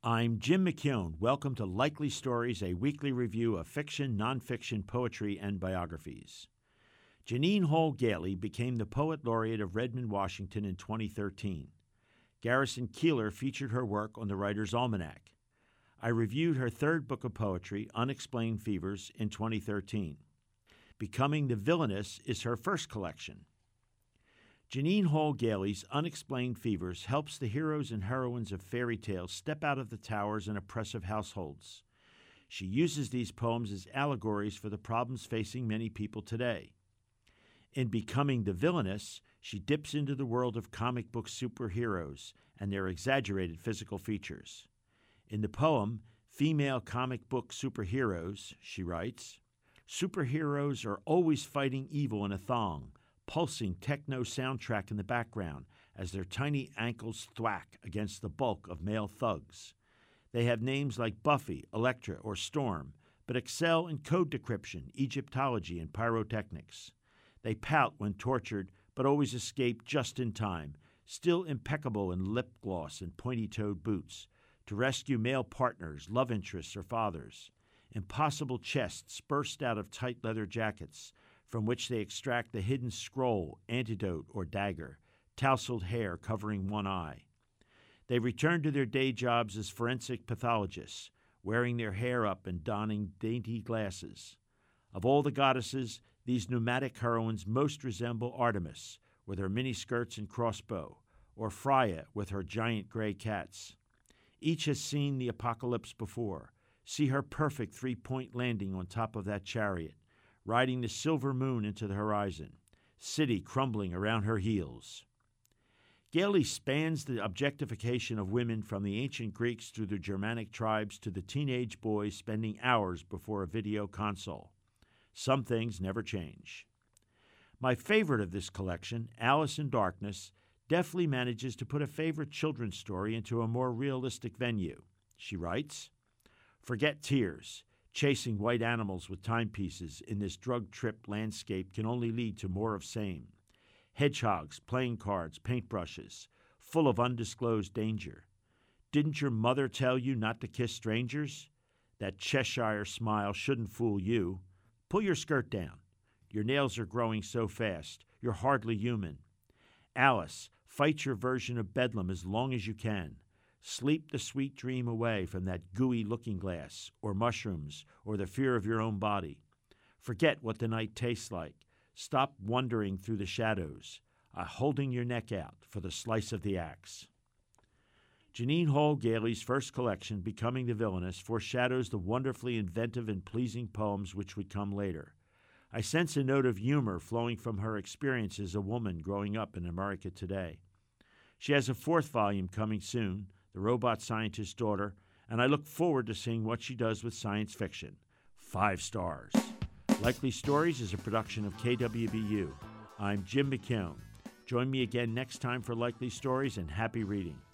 I'm Jim McKeown. Welcome to Likely Stories, a weekly review of fiction, nonfiction, poetry, and biographies. Jeannine Hall Gailey became the Poet Laureate of Redmond, Washington in 2013. Garrison Keillor featured her work on the Writer's Almanac. I reviewed her third book of poetry, Unexplained Fevers, in 2013. Becoming the Villainess is her first collection. Jeannine Hall Gailey's Unexplained Fevers helps the heroes and heroines of fairy tales step out of the towers and oppressive households. She uses these poems as allegories for the problems facing many people today. In Becoming the Villainess, she dips into the world of comic book superheroes and their exaggerated physical features. In the poem, Female Comic Book Superheroes, she writes, "Superheroes are always fighting evil in a thong, pulsing techno soundtrack in the background as their tiny ankles thwack against the bulk of male thugs. They have names like Buffy, Elektra, or Storm, but excel in code decryption, Egyptology, and pyrotechnics. They pout when tortured, but always escape just in time, still impeccable in lip gloss and pointy-toed boots, to rescue male partners, love interests, or fathers. Impossible chests burst out of tight leather jackets, from which they extract the hidden scroll, antidote, or dagger, tousled hair covering one eye. They return to their day jobs as forensic pathologists, wearing their hair up and donning dainty glasses. Of all the goddesses, these pneumatic heroines most resemble Artemis, with her miniskirts and crossbow, or Freya with her giant gray cats. Each has seen the apocalypse before. See her perfect three-point landing on top of that chariot, riding the silver moon into the horizon, city crumbling around her heels. Gailey spans the objectification of women from the ancient Greeks through the Germanic tribes to the teenage boys spending hours before a video console. Some things never change. My favorite of this collection, Alice in Darkness, deftly manages to put a favorite children's story into a more realistic venue. She writes, "Forget tears. Chasing white animals with timepieces in this drug-trip landscape can only lead to more of same. Hedgehogs, playing cards, paintbrushes, full of undisclosed danger. Didn't your mother tell you not to kiss strangers? That Cheshire smile shouldn't fool you. Pull your skirt down. Your nails are growing so fast, you're hardly human. Alice, fight your version of Bedlam as long as you can. Sleep the sweet dream away from that gooey looking-glass, or mushrooms, or the fear of your own body. Forget what the night tastes like. Stop wandering through the shadows, holding your neck out for the slice of the axe." Jeannine Hall Gailey's first collection, Becoming the Villainess, foreshadows the wonderfully inventive and pleasing poems which would come later. I sense a note of humor flowing from her experience as a woman growing up in America today. She has a fourth volume coming soon, The Robot Scientist's Daughter, and I look forward to seeing what she does with science fiction. 5 stars. Likely Stories is a production of KWBU. I'm Jim McKeown. Join me again next time for Likely Stories, and happy reading.